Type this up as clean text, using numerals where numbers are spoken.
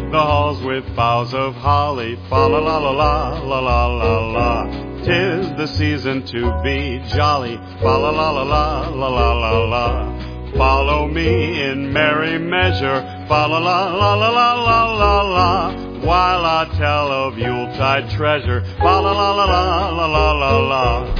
the halls with boughs of holly. Fa la la la la la la la la. 'Tis the season to be jolly. Fa la la la la la la la la. Follow me in merry measure. Fa la la la la la la la la. While I tell of Yuletide treasure. Fa la la la la la la la la.